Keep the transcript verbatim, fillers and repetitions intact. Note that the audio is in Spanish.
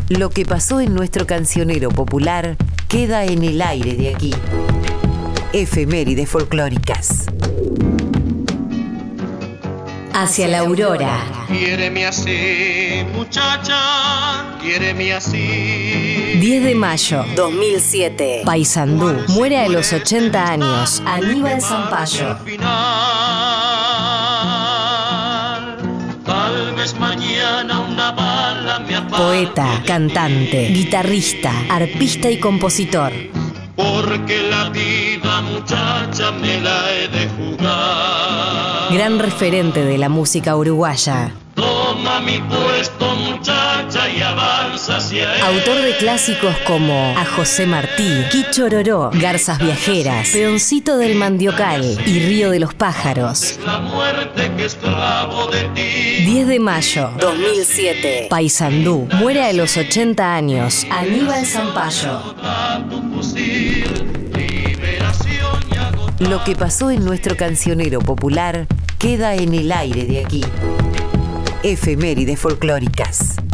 Lo que pasó en nuestro cancionero popular queda en el aire de aquí. Efemérides folclóricas. Hacia la aurora. Quiéreme así, muchacha, quiéreme así. diez de mayo, dos mil siete. Paysandú. Muere a los ochenta años. Aníbal Zampayo. Tal vez mañana una bala me apague. Poeta, cantante, guitarrista, arpista y compositor. Porque la vida, muchacha, me la he de jugar. Gran referente de la música uruguaya. Toma mi puesto, muchacha, y avanza hacia él. Autor de clásicos como A José Martí, Quichororó, Garzas Viajeras, Peoncito del Mandiocal y Río de los Pájaros. Es la muerte que esclavo de ti. diez de mayo, dos mil siete. Paysandú. Muere a los ochenta años. Aníbal Zampayo. Lo que pasó en nuestro cancionero popular queda en el aire de aquí. Efemérides folclóricas.